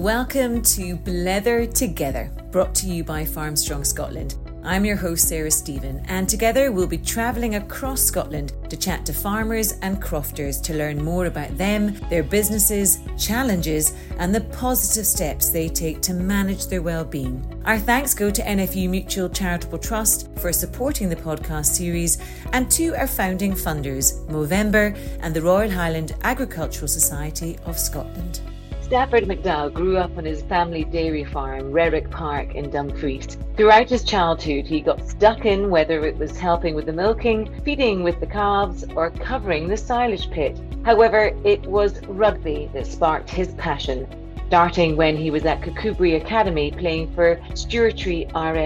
Welcome to Blether Together, brought to you by Farmstrong Scotland. I'm your host, Sarah Stephen, and together we'll be travelling across Scotland to chat to farmers and crofters to learn more about them, their businesses, challenges, and the positive steps they take to manage their well-being. Our thanks go to NFU Mutual Charitable Trust for supporting the podcast series, and to our founding funders, Movember and the Royal Highland Agricultural Society of Scotland. Stafford McDowell grew up on his family dairy farm, Rerick Park in Dumfries. Throughout his childhood, he got stuck in, whether it was helping with the milking, feeding with the calves, or covering the silage pit. However, it was rugby that sparked his passion, starting when he was at Kirkcudbright Academy playing for Stewartry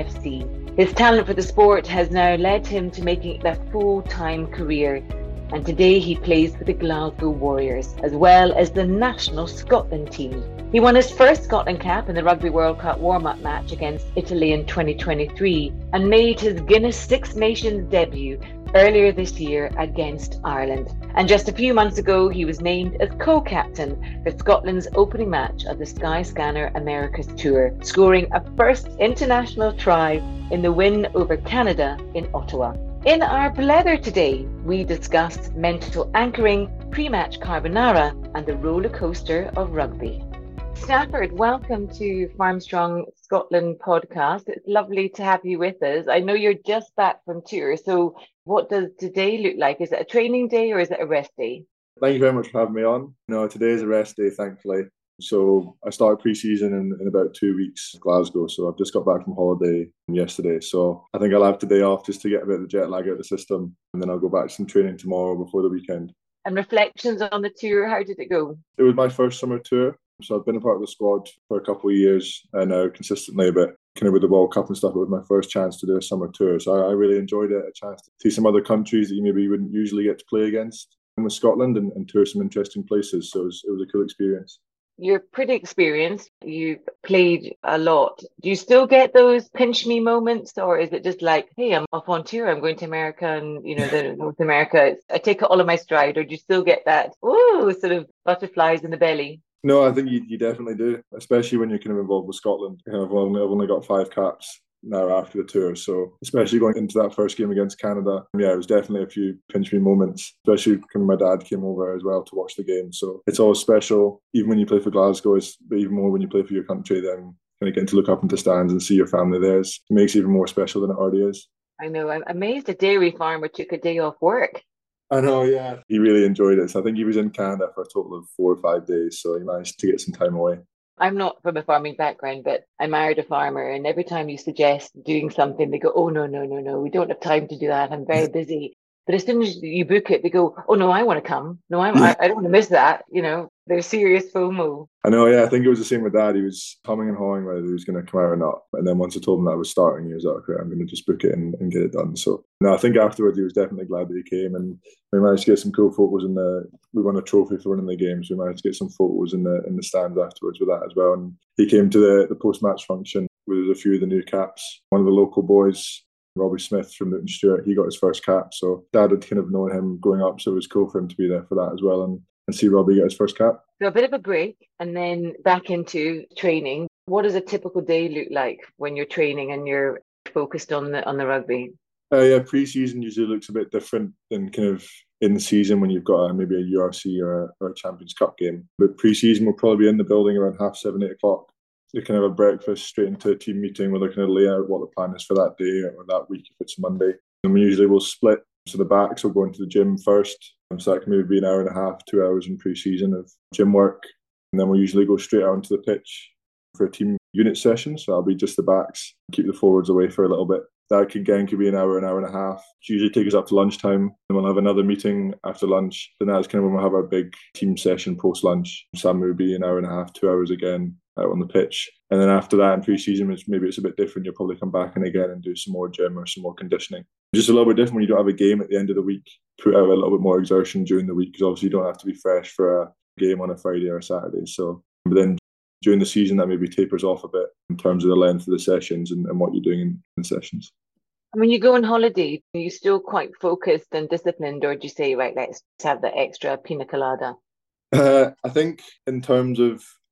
RFC. His talent for the sport has now led him to making it a full-time career. And today he plays for the Glasgow Warriors, as well as the national Scotland team. He won his first Scotland cap in the Rugby World Cup warm-up match against Italy in 2023 and made his Guinness Six Nations debut earlier this year against Ireland. And just a few months ago, he was named as co-captain for Scotland's opening match of the Skyscanner Americas Tour, scoring a first international try in the win over Canada in Ottawa. In our Blether today, we discuss mental anchoring, pre-match carbonara, and the roller coaster of rugby. Stafford, welcome to Farmstrong Scotland podcast. It's lovely to have you with us. I know you're just back from tour, so what does today look like? Is it a training day or is it a rest day? Thank you very much for having me on. No, today is a rest day, thankfully. So I start pre-season in about 2 weeks in Glasgow. So I've just got back from holiday yesterday. So I think I'll have today off just to get a bit of the jet lag out of the system. And then I'll go back to some training tomorrow before the weekend. And reflections on the tour, how did it go? It was my first summer tour. So I've been a part of the squad for a couple of years now consistently, but kind of with the World Cup and stuff, it was my first chance to do a summer tour. So I really enjoyed it, a chance to see some other countries that you maybe wouldn't usually get to play against with Scotland and tour some interesting places. So it was a cool experience. You're pretty experienced. You've played a lot. Do you still get those pinch me moments, or is it just like, hey, I'm off on tour, I'm going to America and, the North America, I take it all in my stride, or do you still get that, sort of butterflies in the belly? No, I think you definitely do, especially when you're kind of involved with Scotland. I've only got 5 caps now after the tour, so especially going into that first game against Canada, it was definitely a few pinch me moments, especially when my dad came over as well to watch the game. So it's always special, even when you play for Glasgow, but even more when you play for your country, then kind of getting to look up into stands and see your family there it makes it even more special than it already is. I know, I'm amazed a dairy farmer took a day off work. I know, yeah. He really enjoyed it. So I think he was in Canada for a total of 4 or 5 days, so he managed to get some time away. I'm not from a farming background, but I married a farmer, and every time you suggest doing something, they go, oh, no, we don't have time to do that. I'm very busy. But as soon as you book it, they go, oh, no, I want to come. No, I don't want to miss that. There's serious FOMO. I know, yeah. I think it was the same with Dad. He was humming and hawing whether he was going to come out or not. And then once I told him that I was starting, he was like, okay, I'm going to just book it and get it done. So, no, I think afterwards he was definitely glad that he came. And we managed to get some cool photos we won a trophy for winning the game. So we managed to get some photos in the stands afterwards with that as well. And he came to the post-match function with a few of the new caps. One of the local boys, Robbie Smith from Newton Stewart, he got his first cap. So Dad had kind of known him growing up, so it was cool for him to be there for that as well and see Robbie get his first cap. So a bit of a break and then back into training. What does a typical day look like when you're training and you're focused on the rugby? Pre-season usually looks a bit different than kind of in the season when you've got maybe a URC or a Champions Cup game. But pre-season we'll probably be in the building around 7:30, 8 o'clock. They can have a breakfast straight into a team meeting where they're going to lay out what the plan is for that day or that week if it's Monday. And we usually will split. So the backs will go into the gym first. So that can maybe be an hour and a half, 2 hours in pre-season of gym work. And then we'll usually go straight out onto the pitch for a team unit session. So that'll be just the backs, keep the forwards away for a little bit. That could be an hour and a half. It usually take us up to lunchtime. Then we'll have another meeting after lunch. Then that's kind of when we'll have our big team session post-lunch. Some will be an hour and a half, 2 hours again out on the pitch. And then after that in pre-season, maybe it's a bit different. You'll probably come back in again and do some more gym or some more conditioning. Just a little bit different when you don't have a game at the end of the week. Put out a little bit more exertion during the week because obviously you don't have to be fresh for a game on a Friday or a Saturday. So, but then during the season that maybe tapers off a bit in terms of the length of the sessions and what you're doing in the sessions. And when you go on holiday, are you still quite focused and disciplined, or do you say, right, let's have the extra pina colada? I think in terms of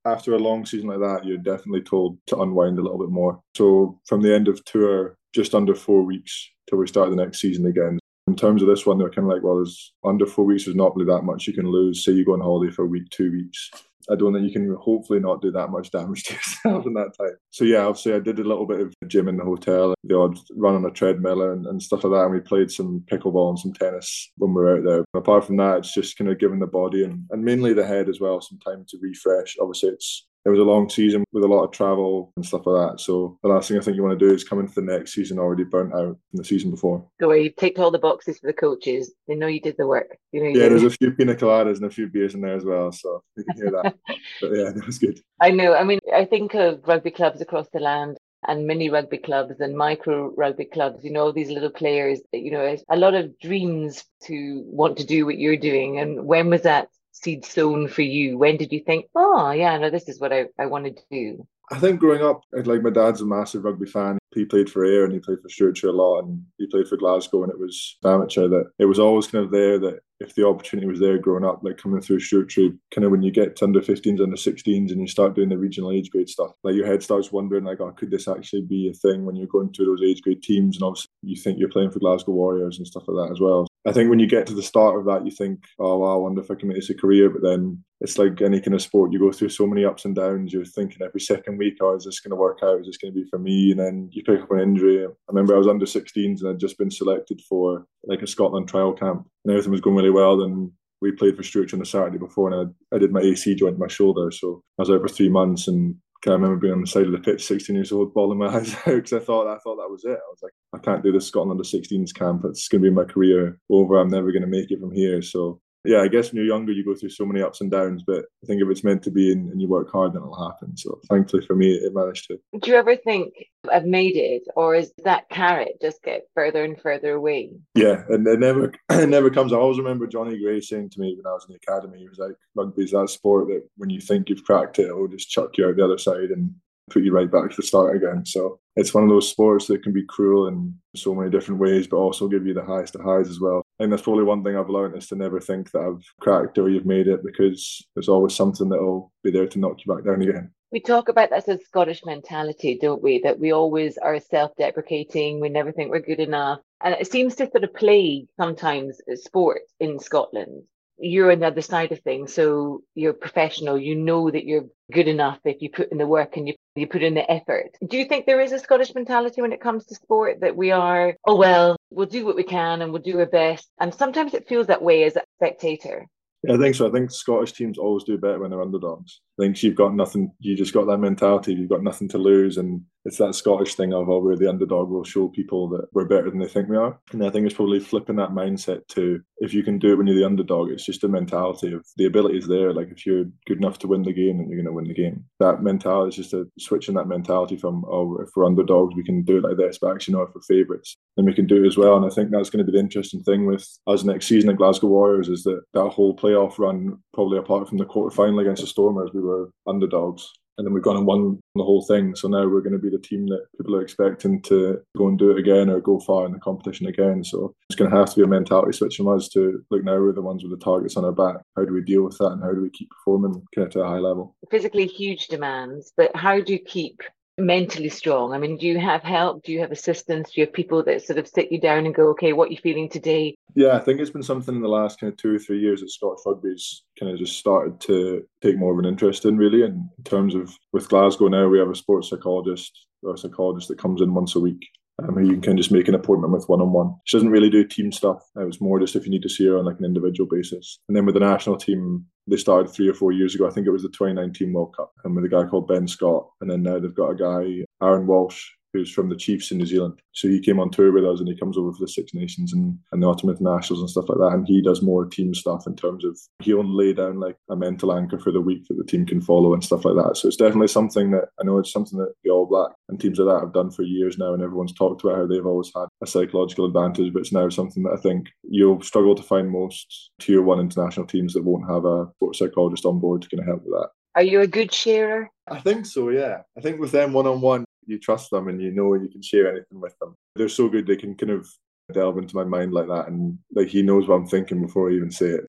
after a long season like that, you're definitely told to unwind a little bit more. So from the end of tour, just under 4 weeks till we start the next season again. In terms of this one, they're kind of like, well, there's under 4 weeks, there's not really that much you can lose. Say you go on holiday for a week, 2 weeks. I don't think you can hopefully not do that much damage to yourself in that time. So yeah, obviously I did a little bit of gym in the hotel, the odd run on a treadmill and stuff like that. And we played some pickleball and some tennis when we were out there. But apart from that, it's just kind of giving the body and mainly the head as well some time to refresh. Obviously it was a long season with a lot of travel and stuff like that. So the last thing I think you want to do is come into the next season already burnt out from the season before. So where you've ticked all the boxes for the coaches. They know you did the work. Yeah, there's a few pina coladas and a few beers in there as well. So you can hear that. But yeah, that was good. I know. I mean, I think of rugby clubs across the land and mini rugby clubs and micro rugby clubs, these little players, a lot of dreams to want to do what you're doing. And when was that seed sown for you? When did you think, oh yeah, no, this is what I want to do? I think growing up, like my dad's a massive rugby fan. He played for Ayr and he played for Stewartshire a lot and he played for Glasgow, and it was amateur that it was always kind of there that if the opportunity was there growing up, like coming through Stewartshire, kind of when you get to under 15s, under 16s and you start doing the regional age grade stuff, like your head starts wondering like, oh, could this actually be a thing when you're going through those age grade teams? And obviously you think you're playing for Glasgow Warriors and stuff like that as well. I think when you get to the start of that, you think, oh, wow, I wonder if I can make this a career. But then it's like any kind of sport, you go through so many ups and downs. You're thinking every second week, oh, is this going to work out? Is this going to be for me? And then you pick up an injury. I remember I was under 16s and I'd just been selected for like a Scotland trial camp and everything was going really well. Then we played for Stewartshire on the Saturday before and I did my AC joint in my shoulder. So I was out for 3 months and I remember being on the side of the pitch, 16 years old, bawling my eyes out because I thought that was it. I was like, I can't do this Scotland under 16s camp. It's going to be my career over. I'm never going to make it from here. So yeah, I guess when you're younger, you go through so many ups and downs, but I think if it's meant to be and you work hard, then it'll happen. So thankfully for me, it managed to. Do you ever think I've made it, or is that carrot just get further and further away? Yeah, and it never comes. I always remember Johnny Gray saying to me when I was in the academy, he was like, rugby is that sport that when you think you've cracked it, it'll just chuck you out the other side and put you right back to the start again. So it's one of those sports that can be cruel in so many different ways, but also give you the highest of highs as well. I think that's probably one thing I've learned is to never think that I've cracked or you've made it, because there's always something that'll be there to knock you back down again. We talk about that as a Scottish mentality, don't we? That we always are self-deprecating, we never think we're good enough. And it seems to sort of plague sometimes sport in Scotland. You're on the other side of things, so you're professional, you know that you're good enough if you put in the work and you put in the effort. Do you think there is a Scottish mentality when it comes to sport that we are, oh well, we'll do what we can and we'll do our best? And sometimes it feels that way as a spectator. Yeah, I think so. I think Scottish teams always do better when they're underdogs. I think you've got nothing, you just got that mentality, you've got nothing to lose. And it's that Scottish thing of, oh, we're the underdog, we'll show people that we're better than they think we are. And I think it's probably flipping that mindset to, if you can do it when you're the underdog, it's just a mentality of the ability is there. Like if you're good enough to win the game, then you're going to win the game. That mentality is just a switching that mentality from, oh, if we're underdogs, we can do it like this. But actually, no, if we're favourites, then we can do it as well. And I think that's going to be the interesting thing with us next season at Glasgow Warriors is that whole playoff run, probably apart from the quarter-final against the Stormers, we were underdogs. And then we've gone and won the whole thing. So now we're going to be the team that people are expecting to go and do it again or go far in the competition again. So it's going to have to be a mentality switch from us to, look, now we're the ones with the targets on our back. How do we deal with that and how do we keep performing kind of to a high level? Physically huge demands, but how do you keep mentally strong? I mean, do you have help? Do you have assistance? Do you have people that sort of sit you down and go, okay, what are you feeling today? Yeah, I think it's been something in the last kind of 2 or 3 years that Scottish rugby's kind of just started to take more of an interest in, really. And in terms of, with Glasgow now, we have a sports psychologist or a psychologist that comes in once a week. You can just make an appointment with one-on-one. She doesn't really do team stuff. It was more just if you need to see her on like an individual basis. And then with the national team, they started 3 or 4 years ago. I think it was the 2019 World Cup, and with a guy called Ben Scott. And then now they've got a guy, Aaron Walsh, who's from the Chiefs in New Zealand. So he came on tour with us and he comes over for the Six Nations and the Autumn Internationals and stuff like that. And he does more team stuff in terms of, he'll lay down like a mental anchor for the week that the team can follow and stuff like that. So it's definitely something that, I know it's something that the All Black and teams like that have done for years now. And everyone's talked about how they've always had a psychological advantage, but it's now something that I think you'll struggle to find most tier 1 international teams that won't have a sports psychologist on board to kind of help with that. Are you a good sharer? I think so, yeah. I think with them one-on-one, you trust them and you know you can share anything with them. They're so good, they can kind of delve into my mind like that, and like he knows what I'm thinking before I even say it.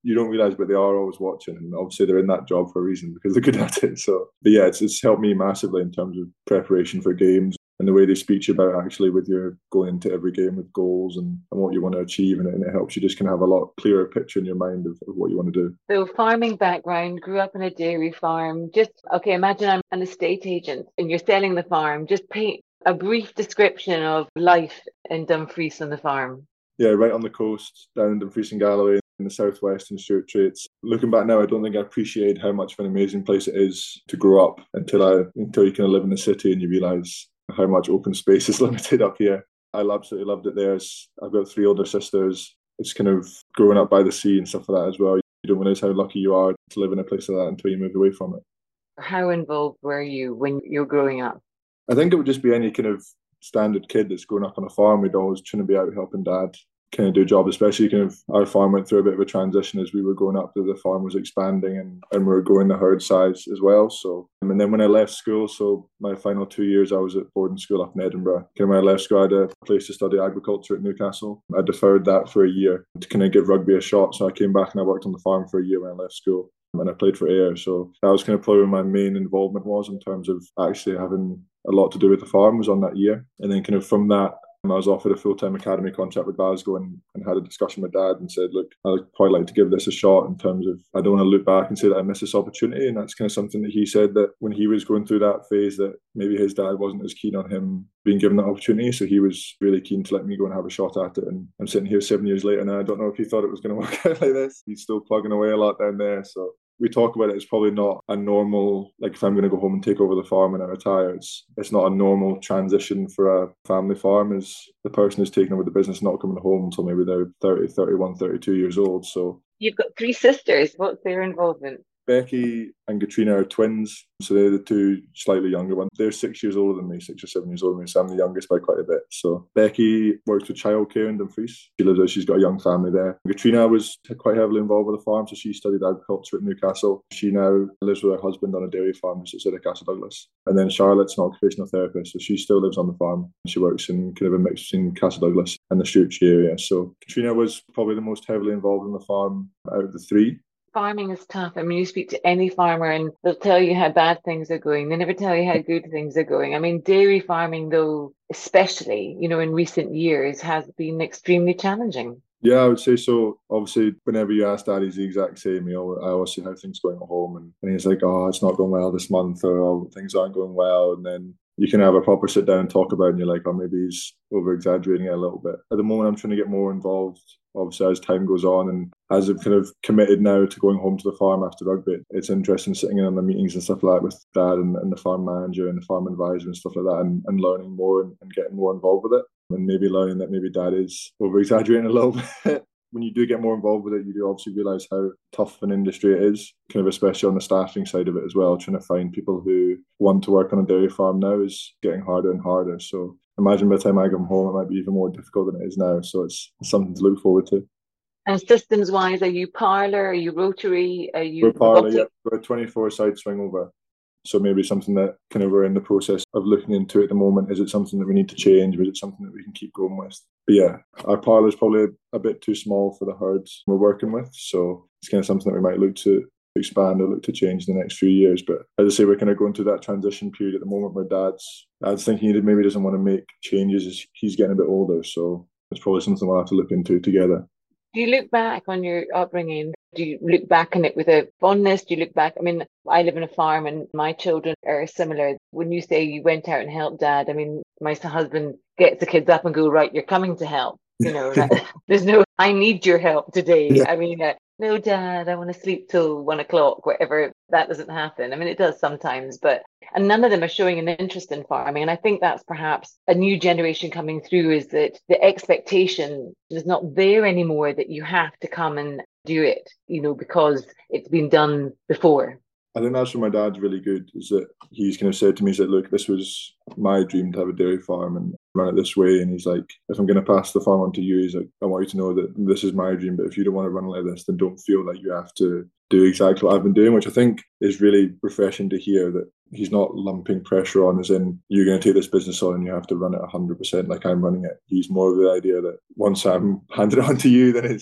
you don't realise, but they are always watching, and obviously they're in that job for a reason because they're good at it. So, but yeah, it's helped me massively in terms of preparation for games and the way they speak to you about actually with your going into every game with goals and what you want to achieve, and it helps you just kind of have a lot clearer picture in your mind of what you want to do. So farming background, grew up on a dairy farm. Just, okay, imagine I'm an estate agent and you're selling the farm. Just paint a brief description of life in Dumfries on the farm. Yeah, right on the coast, down in Dumfries and Galloway in the southwest in Stewart Traits. Looking back now, I don't think I appreciate how much of an amazing place it is to grow up until you kind of live in the city and you realise how much open space is limited up here. I absolutely loved it there. I've got 3 older sisters. It's kind of growing up by the sea and stuff like that as well. You don't realise how lucky you are to live in a place like that until you move away from it. How involved were you when you were growing up? I think it would just be any kind of standard kid that's growing up on a farm. We'd always trying to be out helping dad kind of do a job, especially kind of our farm went through a bit of a transition as we were growing up. The farm was expanding and we were growing the herd size as well. So, and then when I left school, so my final 2 years I was at boarding school up in Edinburgh. When I left school, I had a place to study agriculture at Newcastle. I deferred that for a year to kind of give rugby a shot. So I came back and I worked on the farm for a year when I left school. And I played for Ayr. So that was kind of probably where my main involvement was in terms of actually having a lot to do with the farm was on that year. And then kind of from that, I was offered a full-time academy contract with Glasgow and had a discussion with Dad and said, look, I'd quite like to give this a shot in terms of I don't want to look back and say that I missed this opportunity. And that's kind of something that he said that when he was going through that phase that maybe his dad wasn't as keen on him being given that opportunity. So he was really keen to let me go and have a shot at it. And I'm sitting here 7 years later now. I don't know if he thought it was going to work out like this. He's still plugging away a lot down there. So we talk about it, it's probably not a normal, like if I'm going to go home and take over the farm and I retire, it's not a normal transition for a family farm as the person who's taking over the business not coming home until maybe they're 30, 31, 32 years old. So you've got 3 sisters. What's their involvement? Becky and Katrina are twins, so they're the 2 slightly younger ones. They're 6 years older than me, 6 or 7 years older than me, so I'm the youngest by quite a bit. So Becky works with childcare in Dumfries. She's got a young family there. Katrina was quite heavily involved with the farm, so she studied agriculture at Newcastle. She now lives with her husband on a dairy farm just outside of Castle Douglas. And then Charlotte's an occupational therapist, so she still lives on the farm. She works in kind of a mix between Castle Douglas and the Stewart area. So Katrina was probably the most heavily involved in the farm out of the 3. Farming is tough. I mean, you speak to any farmer and they'll tell you how bad things are going. They never tell you how good things are going. I mean, dairy farming, though, especially, in recent years, has been extremely challenging. Yeah, I would say so. Obviously, whenever you ask Dad, he's the exact same. I always say how things are going at home, and he's like, oh, it's not going well this month, or oh, things aren't going well. And then you can have a proper sit down and talk about it, and you're like, oh, maybe he's over-exaggerating it a little bit. At the moment, I'm trying to get more involved, obviously, as time goes on. And as I've kind of committed now to going home to the farm after rugby, it's interesting sitting in on the meetings and stuff like that with Dad and the farm manager and the farm advisor and stuff like that, and learning more and getting more involved with it. And maybe learning that maybe Dad is over-exaggerating a little bit. When you do get more involved with it, you do obviously realise how tough an industry it is, kind of especially on the staffing side of it as well. Trying to find people who want to work on a dairy farm now is getting harder and harder. So imagine by the time I come home, it might be even more difficult than it is now. So it's something to look forward to. And systems-wise, are you parlour? Are you rotary? We're parlour, yeah. We're a 24-side swing over. So maybe something that kind of we're in the process of looking into at the moment. Is it something that we need to change, or is it something that we can keep going with? But yeah, our parlour is probably a bit too small for the herds we're working with. So it's kind of something that we might look to expand or look to change in the next few years. But as I say, we're kind of going through that transition period at the moment where Dad's thinking he maybe doesn't want to make changes as he's getting a bit older. So it's probably something we'll have to look into together. Do you look back on your upbringing? Do you look back on it with a fondness? Do you look back? I mean, I live in a farm and my children are similar. When you say you went out and helped Dad, I mean, my husband gets the kids up and go, right, you're coming to help. There's no, I need your help today. Yeah. I mean, no, Dad, I want to sleep till 1 o'clock, whatever. That doesn't happen. I mean, it does sometimes, and none of them are showing an interest in farming. And I think that's perhaps a new generation coming through, is that the expectation is not there anymore that you have to come and do it, because it's been done before. I think that's where my dad's really good, is that he's kind of said to me, he's like, look, this was my dream to have a dairy farm and run it this way. And he's like, if I'm going to pass the farm on to you, he's like, I want you to know that this is my dream, but if you don't want to run it like this, then don't feel like you have to do exactly what I've been doing, which I think is really refreshing to hear, that he's not lumping pressure on as in, you're going to take this business on and you have to run it 100% like I'm running it. He's more of the idea that once I'm handed it on to you, then it's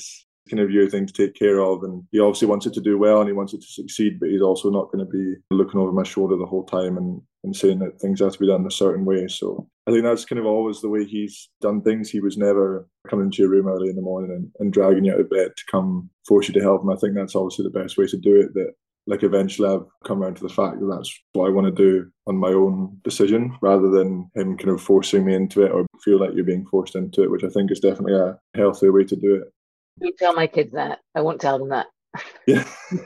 kind of your thing to take care of, and he obviously wants it to do well and he wants it to succeed, but he's also not going to be looking over my shoulder the whole time and saying that things have to be done a certain way. So I think that's kind of always the way he's done things. He was never coming to your room early in the morning and dragging you out of bed to come force you to help him. I think that's obviously the best way to do it. That like eventually I've come around to the fact that that's what I want to do on my own decision, rather than him kind of forcing me into it or feel like you're being forced into it, which I think is definitely a healthier way to do it. You tell my kids that. I won't tell them that. Yeah.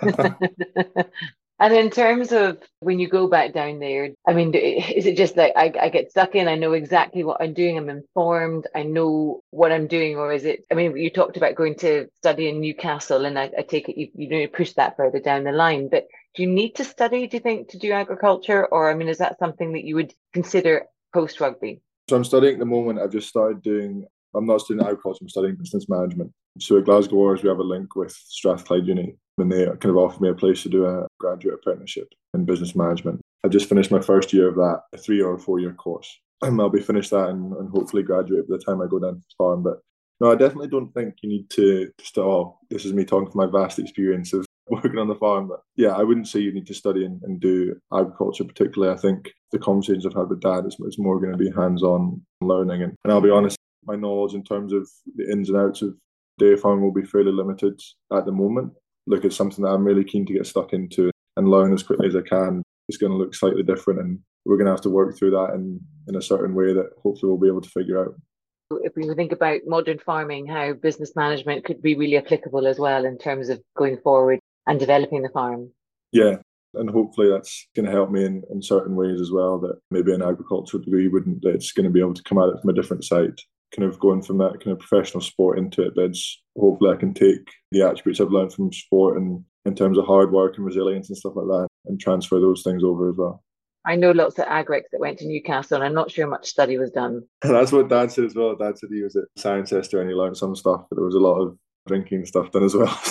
And in terms of when you go back down there, I mean, is it just like I get stuck in, I know exactly what I'm doing, I'm informed, I know what I'm doing? Or is it, I mean, you talked about going to study in Newcastle, and I take it you know, push that further down the line, but do you need to study, do you think, to do agriculture? Or, I mean, is that something that you would consider post-rugby? So I'm studying at the moment. I've just started doing, I'm not studying agriculture, I'm studying business management. So at Glasgow Warriors, we have a link with Strathclyde Uni, and they kind of offered me a place to do a graduate apprenticeship in business management. I just finished my first year of that, a 3 or 4 year course. And I'll be finished that and hopefully graduate by the time I go down to the farm. But no, I definitely don't think you need to start. Oh, this is me talking from my vast experience of working on the farm. But yeah, I wouldn't say you need to study and do agriculture particularly. I think the conversations I've had with Dad is more going to be hands-on learning. And I'll be honest, my knowledge in terms of the ins and outs of dairy farming will be fairly limited at the moment. Look, it's something that I'm really keen to get stuck into and learn as quickly as I can. It's going to look slightly different, and we're going to have to work through that in a certain way that hopefully we'll be able to figure out. If we think about modern farming, how business management could be really applicable as well in terms of going forward and developing the farm. Yeah, and hopefully that's going to help me in certain ways as well, that maybe an agricultural degree wouldn't. It's going to be able to come at it from a different side, kind of going from that kind of professional sport into it. But hopefully I can take the attributes I've learned from sport and in terms of hard work and resilience and stuff like that and transfer those things over as well. I know lots of agrics that went to Newcastle, and I'm not sure much study was done. That's what Dad said as well. Dad said he was at Cirencester and he learned some stuff, but there was a lot of drinking stuff done as well.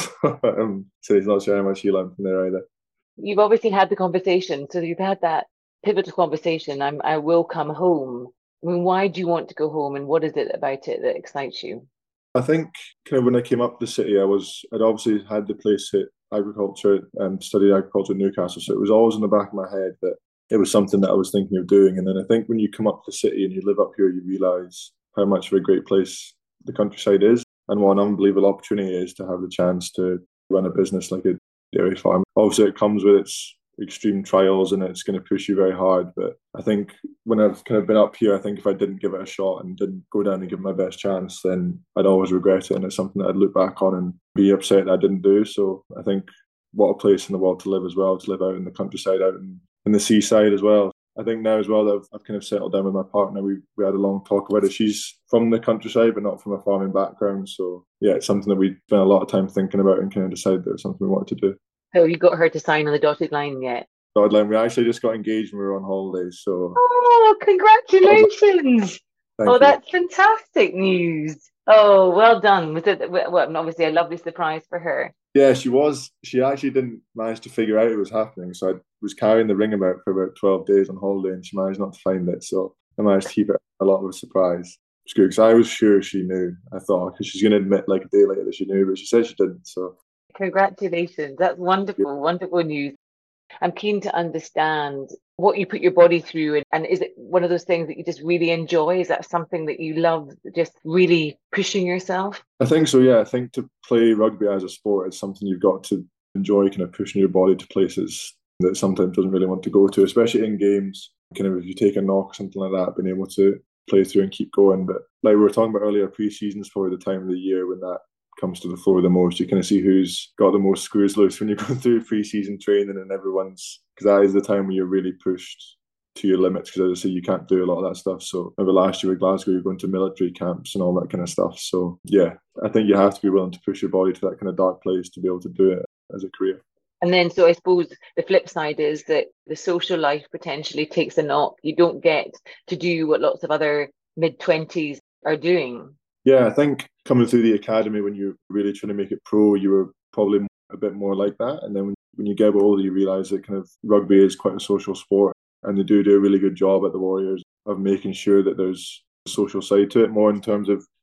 So he's not sure how much he learned from there either. You've obviously had the conversation, so you've had that pivotal conversation. I will come home. I mean, why do you want to go home, and what is it about it that excites you? I think kind of when I came up to the city, I'd obviously had the place at agriculture and studied agriculture in Newcastle, so it was always in the back of my head that it was something that I was thinking of doing. And then I think when you come up to the city and you live up here, you realise how much of a great place the countryside is, and what an unbelievable opportunity it is to have the chance to run a business like a dairy farm. Obviously, it comes with its extreme trials and it's going to push you very hard. But I think when I've kind of been up here, I think if I didn't give it a shot and didn't go down and give it my best chance, then I'd always regret it. And it's something that I'd look back on and be upset that I didn't do. So I think what a place in the world to live as well, to live out in the countryside, out in the seaside as well. I think now as well that I've kind of settled down with my partner, we had a long talk about it. She's from the countryside, but not from a farming background. So yeah, it's something that we spent a lot of time thinking about and kind of decided that it was something we wanted to do. So you got her to sign on the dotted line yet? Dotted line. We actually just got engaged when we were on holidays. So oh, congratulations! Thank you. That's fantastic news. Oh, well done. Was it obviously a lovely surprise for her? Yeah, she was. She actually didn't manage to figure out it was happening. So I was carrying the ring about for about 12 days on holiday, and she managed not to find it. So I managed to keep it a lot of a surprise. It's good because I was sure she knew. I thought because she's going to admit like a day later that she knew, but she said she didn't. So congratulations. That's wonderful, wonderful news. I'm keen to understand what you put your body through, and is it one of those things that you just really enjoy? Is that something that you love, just really pushing yourself? I think so, yeah. I think to play rugby as a sport is something you've got to enjoy, kind of pushing your body to places that sometimes doesn't really want to go to, especially in games. Kind of if you take a knock or something like that, being able to play through and keep going. But like we were talking about earlier, pre-season is probably the time of the year when that comes to the fore the most. You kind of see who's got the most screws loose when you're going through pre-season training, and because that is the time when you're really pushed to your limits, because as I say, you can't do a lot of that stuff. So over last year with Glasgow, you're going to military camps and all that kind of stuff. So yeah, I think you have to be willing to push your body to that kind of dark place to be able to do it as a career. And then, so I suppose the flip side is that the social life potentially takes a knock. You don't get to do what lots of other mid-20s are doing. Yeah, I think coming through the academy when you're really trying to make it pro, you were probably a bit more like that. And then when you get older, you realise that kind of rugby is quite a social sport, and they do a really good job at the Warriors of making sure that there's a social side to it, more in terms of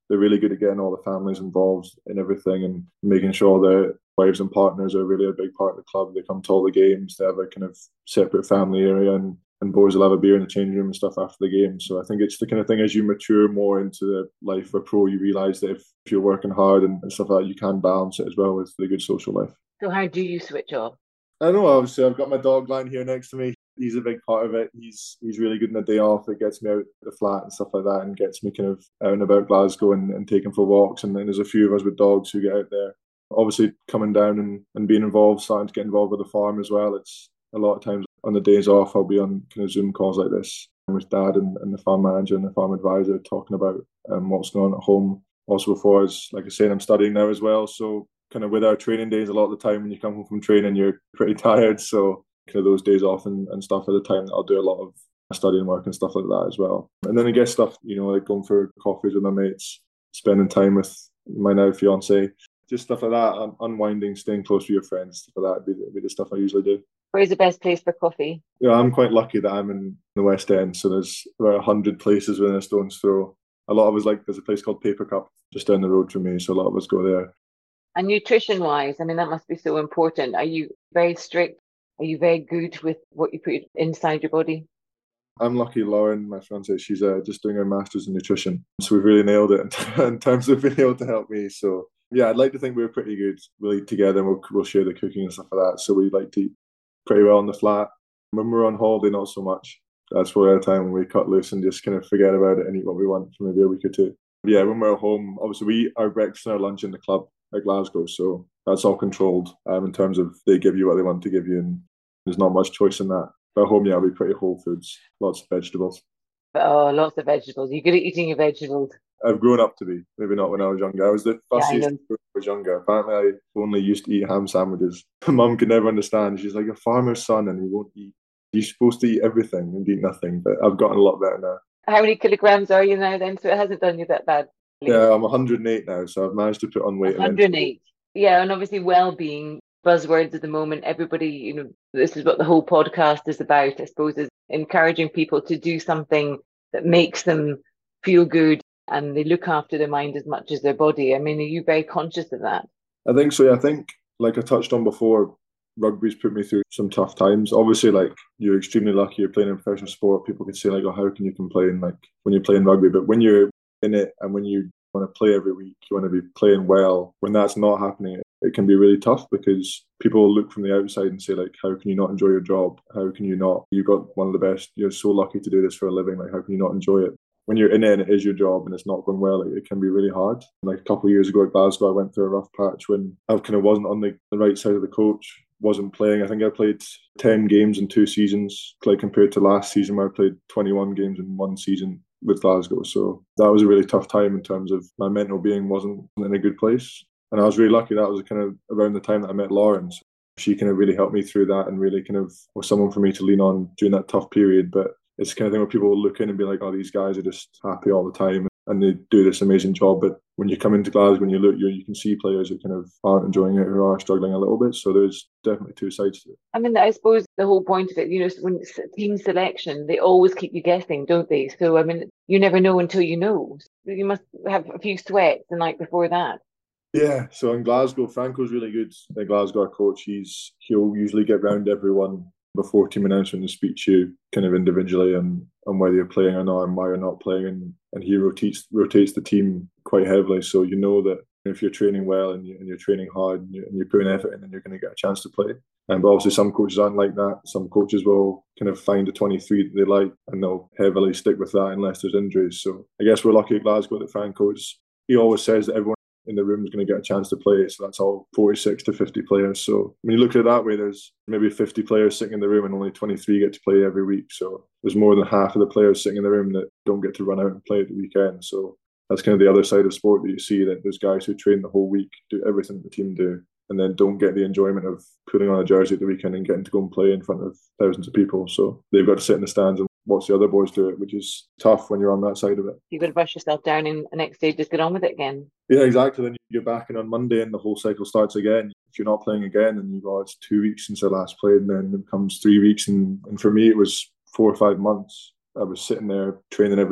they're really good at getting all the families involved in everything and making sure their wives and partners are really a big part of the club. They come to all the games. They have a kind of separate family area, and boys will have a beer in the changing room and stuff after the game. So I think it's the kind of thing, as you mature more into the life of a pro, you realise that if you're working hard and stuff like that, you can balance it as well with the good social life. So how do you switch off? I know, obviously, I've got my dog lying here next to me. He's a big part of it. He's really good in the day off. It gets me out the flat and stuff like that, and gets me kind of out and about Glasgow and taking for walks. And then there's a few of us with dogs who get out there. Obviously, coming down and being involved, starting to get involved with the farm as well. It's a lot of times on the days off, I'll be on kind of Zoom calls like this with Dad and the farm manager and the farm advisor, talking about what's going on at home. Also, before, like I said, I'm studying now as well. So kind of with our training days, a lot of the time when you come home from training, you're pretty tired. So kind of those days off and stuff at the time, I'll do a lot of studying work and stuff like that as well. And then I guess stuff, like going for coffees with my mates, spending time with my now fiance, just stuff like that, unwinding, staying close with your friends, stuff like that would be the stuff I usually do. Where's the best place for coffee? Yeah, I'm quite lucky that I'm in the West End, so there's about 100 places within a stone's throw. A lot of us, there's a place called Paper Cup just down the road from me, so a lot of us go there. And nutrition-wise, that must be so important. Are you very strict? Are you very good with what you put inside your body? I'm lucky Lauren, my fiance, she's just doing her Masters in Nutrition. So we've really nailed it in terms of being able to help me. So yeah, I'd like to think we're pretty good. We'll eat together and we'll share the cooking and stuff like that. So we like to eat pretty well on the flat. When we're on holiday, not so much. That's probably our time when we cut loose and just kind of forget about it and eat what we want for maybe a week or two. But yeah, when we're at home, obviously we eat our breakfast and our lunch in the club at Glasgow. So that's all controlled in terms of they give you what they want to give you, and there's not much choice in that. But at home, yeah, we pretty whole foods, lots of vegetables. Oh, lots of vegetables. You're good at eating your vegetables. I've grown up to be, maybe not when I was younger. I was the fussiest when I was younger. Apparently, I only used to eat ham sandwiches. My mum could never understand. She's like, a farmer's son and he won't eat. You're supposed to eat everything and eat nothing. But I've gotten a lot better now. How many kilograms are you now then? So it hasn't done you that bad. Yeah, I'm 108 now, so I've managed to put on weight. 108. Yeah, and obviously well-being, buzzwords at the moment. Everybody, this is what the whole podcast is about, I suppose, is encouraging people to do something that makes them feel good and they look after their mind as much as their body. Are you very conscious of that? I think so. Yeah, I think, like I touched on before, rugby's put me through some tough times. Obviously, you're extremely lucky you're playing in professional sport. People can say, oh, how can you complain when you're playing rugby? But when you're in it and when you want to play every week, you want to be playing well. When that's not happening, it can be really tough because people will look from the outside and say, how can you not enjoy your job? How can you not? You've got one of the best. You're so lucky to do this for a living. How can you not enjoy it? When you're in it and it is your job and it's not going well, it can be really hard. A couple of years ago at Glasgow, I went through a rough patch when I kind of wasn't on the right side of the coach, wasn't playing. I think I played 10 games in 2 seasons, compared to last season where I played 21 games in 1 season with Glasgow. So that was a really tough time in terms of my mental being wasn't in a good place. And I was really lucky. That was kind of around the time that I met Lauren. So she kind of really helped me through that and really kind of was someone for me to lean on during that tough period. But it's the kind of thing where people will look in and be like, oh, these guys are just happy all the time and they do this amazing job. But when you come into Glasgow and you look, you can see players who kind of aren't enjoying it, who are struggling a little bit. So there's definitely 2 sides to it. I suppose the whole point of it, when it's team selection, they always keep you guessing, don't they? So, you never know until you know. You must have a few sweats the night before that. Yeah, so in Glasgow, Franco's really good. The Glasgow coach, he'll usually get round everyone before team announcement and speak to you kind of individually on whether you're playing or not and why you're not playing. And he rotates the team quite heavily. So you know that if you're training well and you're training hard and you're putting effort in, then you're going to get a chance to play. But obviously some coaches aren't like that. Some coaches will kind of find a 23 that they like and they'll heavily stick with that unless there's injuries. So I guess we're lucky at Glasgow that Franco's, he always says that everyone in the room is going to get a chance to play. So that's all 46 to 50 players. So when you look at it that way, there's maybe 50 players sitting in the room and only 23 get to play every week. So there's more than half of the players sitting in the room that don't get to run out and play at the weekend. So that's kind of the other side of sport that you see, that there's guys who train the whole week, do everything that the team do, and then don't get the enjoyment of putting on a jersey at the weekend and getting to go and play in front of thousands of people. So they've got to sit in the stands and watch the other boys do it, which is tough when you're on that side of it. You've got to brush yourself down and the next day just get on with it again. Yeah, exactly. Then you're back in on Monday and the whole cycle starts again. If you're not playing again, and you've got, it's 2 weeks since I last played, and then it comes 3 weeks. And for me, it was 4 or 5 months. I was sitting there training every week.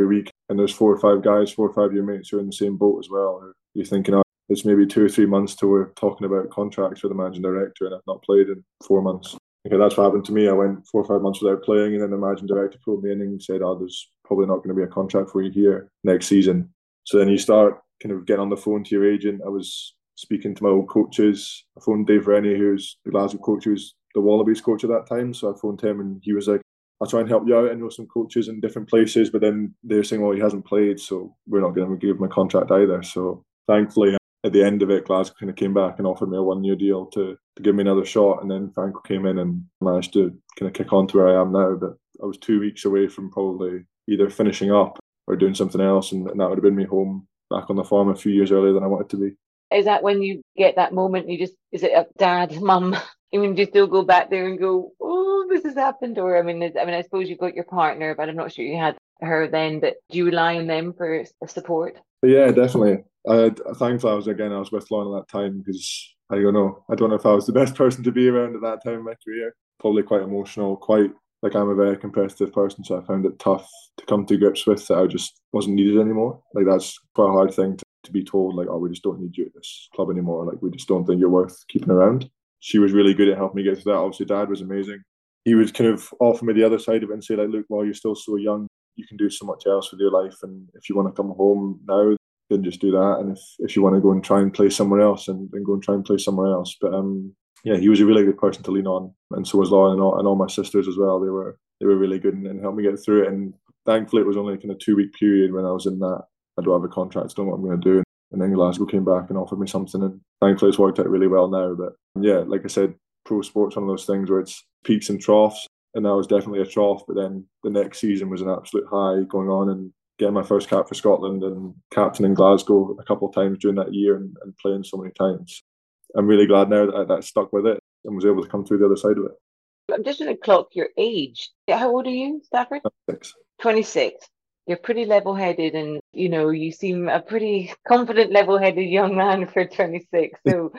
and there's 4 or 5 of your mates who are in the same boat as well. You're thinking, oh, it's maybe 2 or 3 months till we're talking about contracts with the managing director, and I've not played in 4 months. Okay, that's what happened to me. I went 4 or 5 months without playing, and then the managing director pulled me in and said, oh, there's probably not going to be a contract for you here next season. So then you start kind of getting on the phone to your agent. I was speaking to my old coaches. I phoned Dave Rennie, who's the Glasgow coach, who was the Wallabies coach at that time. So I phoned him, and he was like, I'll try and help you out. I know some coaches in different places, but then they're saying, well, he hasn't played, so we're not going to give him a contract either. So thankfully, at the end of it, Glasgow kind of came back and offered me a 1-year deal to give me another shot. And then Franco came in and managed to kind of kick on to where I am now. But I was 2 weeks away from probably either finishing up or doing something else. And that would have been me home back on the farm a few years earlier than I wanted to be. Is that when you get that moment, is it a dad, mum? I mean, do you still go back there and go, oh, this has happened? Or, I suppose you've got your partner, but I'm not sure you had her then, but do you rely on them for support? But yeah, definitely. Thankfully, I was with Lauren at that time, because I don't know if I was the best person to be around at that time in my career. Probably quite emotional, I'm a very competitive person, so I found it tough to come to grips with that I just wasn't needed anymore. Like, that's quite a hard thing to be told, like, oh, we just don't need you at this club anymore. Like, we just don't think you're worth keeping around. She was really good at helping me get through that. Obviously, Dad was amazing. He would kind of offer me the other side of it and say, like, look, while you're still so young, you can do so much else with your life. And if you want to come home now, then just do that. And if you want to go and try and play somewhere else, then go and try and play somewhere else. But yeah, he was a really good person to lean on. And so was Lauren and all my sisters as well. They were really good and helped me get through it. And thankfully, it was only kind of 2-week period when I was in that. I don't have a contract, I don't know what I'm going to do. And then Glasgow came back and offered me something, and thankfully it's worked out really well now. But yeah, like I said, pro sport's one of those things where it's peaks and troughs, and that was definitely a trough. But then the next season was an absolute high, going on and getting my first cap for Scotland and captaining Glasgow a couple of times during that year and playing so many times. I'm really glad now that I stuck with it and was able to come through the other side of it. I'm just going to clock your age. How old are you, Stafford? 26. You're pretty level-headed, and you seem a pretty confident, level-headed young man for 26. So,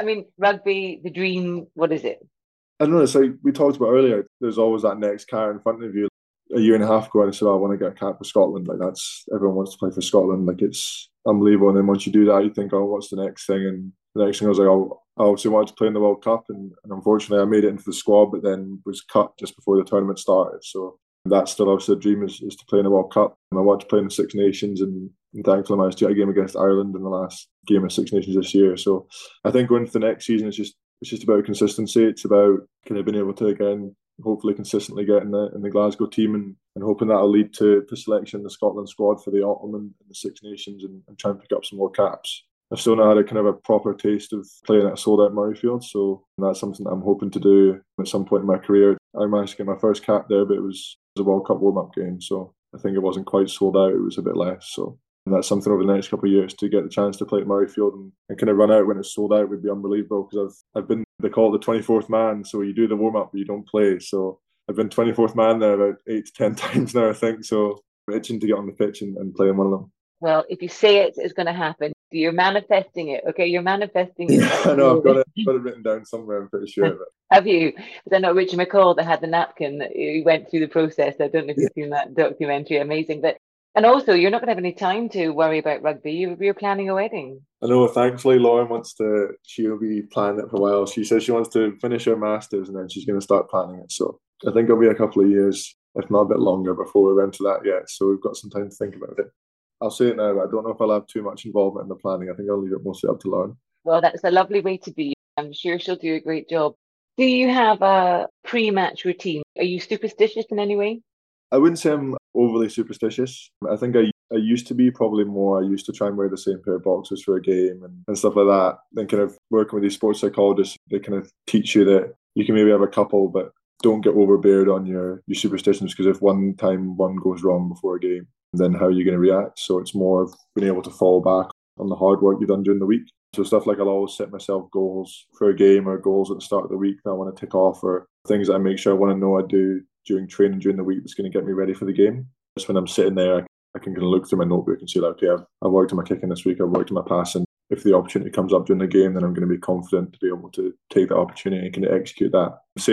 rugby, the dream, what is it? I don't know, it's like we talked about earlier, there's always that next car in front of you. A year and a half ago, I said, I want to get a cap for Scotland. Like, everyone wants to play for Scotland. Like, it's unbelievable. And then once you do that, you think, oh, what's the next thing? And the next thing I was like, I obviously wanted to play in the World Cup, and unfortunately I made it into the squad, but then was cut just before the tournament started. So that's still obviously a dream, is to play in the World Cup. And I want to play in the Six Nations, and thankfully I managed to get a game against Ireland in the last game of Six Nations this year. So I think going into the next season, it's just about consistency. It's about kind of being able to, again, hopefully consistently get in the Glasgow team, and hoping that'll lead to selection in the Scotland squad for the autumn and the Six Nations, and try and pick up some more caps. I've still not had a kind of a proper taste of playing at a sold-out Murrayfield, so that's something that I'm hoping to do at some point in my career. I managed to get my first cap there, but it was a World Cup warm-up game, so I think it wasn't quite sold out, it was a bit less. So that's something over the next couple of years, to get the chance to play at Murrayfield and kind of run out when it's sold out would be unbelievable, because I've been, they call it the 24th man, so you do the warm-up but you don't play. So I've been 24th man there about 8 to 10 times now, I think, so I'm itching to get on the pitch and play in one of them. Well, if you say it's going to happen. You're manifesting it, okay? You're manifesting it. I know, I've got it written down somewhere, I'm pretty sure. Have you? Because I know Richard McCall that had the napkin, he went through the process. I don't know if you've seen that documentary, amazing. And also, you're not going to have any time to worry about rugby. You're planning a wedding. I know, thankfully, Lauren she'll be planning it for a while. She says she wants to finish her Masters and then she's going to start planning it. So I think it'll be a couple of years, if not a bit longer, before we're into that yet. So we've got some time to think about it. I'll say it now, but I don't know if I'll have too much involvement in the planning. I think I'll leave it mostly up to Lauren. Well, that's a lovely way to be. I'm sure she'll do a great job. Do you have a pre-match routine? Are you superstitious in any way? I wouldn't say I'm overly superstitious. I think I used to be probably more. I used to try and wear the same pair of boxers for a game and stuff like that. Then kind of working with these sports psychologists, they kind of teach you that you can maybe have a couple, but don't get overbeared on your superstitions, because if one time one goes wrong before a game, then how are you going to react? So it's more of being able to fall back on the hard work you've done during the week. So stuff like I'll always set myself goals for a game, or goals at the start of the week that I want to tick off, or things that I make sure I want to know I do during training during the week that's going to get me ready for the game. Just when I'm sitting there, I can kind of look through my notebook and see, like, okay, I've worked on my kicking this week, I've worked on my passing. If the opportunity comes up during the game, then I'm going to be confident to be able to take that opportunity and kind of execute that. Saying that,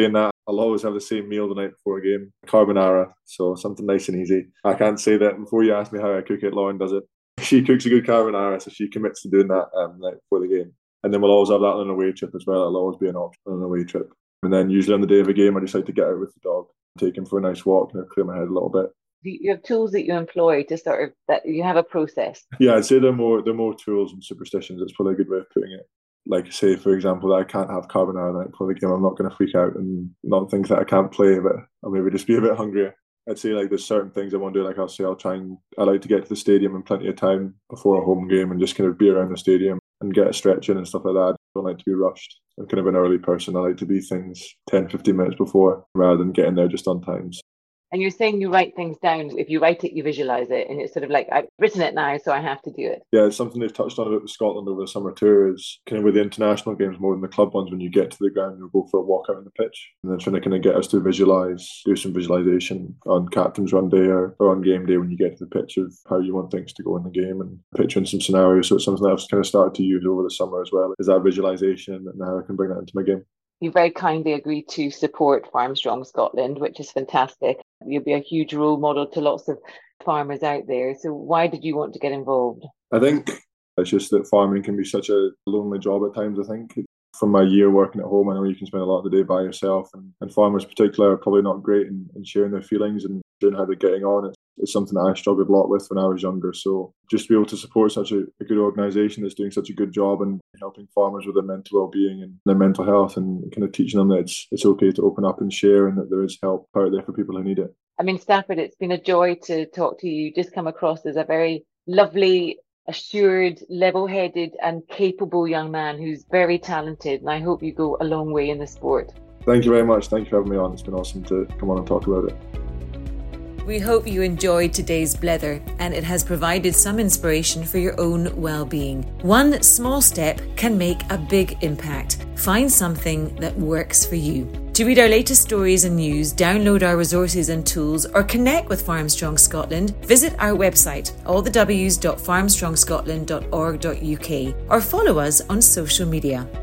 I'll always have the same meal the night before a game, carbonara, so something nice and easy. I can't say that before you ask me how I cook it, Lauren does it. She cooks a good carbonara, so she commits to doing that the night before the game. And then we'll always have that on an away trip as well. It'll always be an option on an away trip. And then usually on the day of a game, I just like to get out with the dog, take him for a nice walk and clear my head a little bit. You have tools that you employ to sort of, that you have a process. Yeah, I'd say they're more tools and superstitions. It's probably a good way of putting it. Like say, for example, that I can't have carbonara night before the game. I'm not going to freak out and not think that I can't play, but I'll maybe just be a bit hungrier. I'd say like there's certain things I want to do. Like I like to get to the stadium in plenty of time before a home game and just kind of be around the stadium and get a stretch in and stuff like that. I don't like to be rushed. I'm kind of an early person. I like to be things 10, 15 minutes before rather than getting there just on time. And you're saying you write things down. If you write it, you visualize it. And it's sort of like, I've written it now, so I have to do it. Yeah, it's something they've touched on a bit with Scotland over the summer too, is kind of with the international games more than the club ones, when you get to the ground, you'll go for a walk out on the pitch. And then trying to kind of get us to do some visualization on captain's run day or on game day when you get to the pitch of how you want things to go in the game and picturing some scenarios. So it's something that I've kind of started to use over the summer as well, is that visualization, and how I can bring that into my game. You very kindly agreed to support Farmstrong Scotland, which is fantastic. You'll be a huge role model to lots of farmers out there. So why did you want to get involved? I think it's just that farming can be such a lonely job at times, I think. From my year working at home, I know you can spend a lot of the day by yourself, and farmers particularly are probably not great in sharing their feelings and sharing how they're getting on. It's something that I struggled a lot with when I was younger. So just to be able to support such a good organisation that's doing such a good job and helping farmers with their mental well-being and their mental health, and kind of teaching them that it's okay to open up and share, and that there is help out there for people who need it. I mean, Stafford, it's been a joy to talk to you. You just come across as a very lovely, assured, level-headed and capable young man who's very talented, and I hope you go a long way in the sport. Thank you very much. Thank you for having me on. It's been awesome to come on and talk about it. We hope you enjoyed today's Blether and it has provided some inspiration for your own well-being. One small step can make a big impact. Find something that works for you. To read our latest stories and news, download our resources and tools, or connect with Farmstrong Scotland, visit our website, allthews.farmstrongscotland.org.uk, or follow us on social media.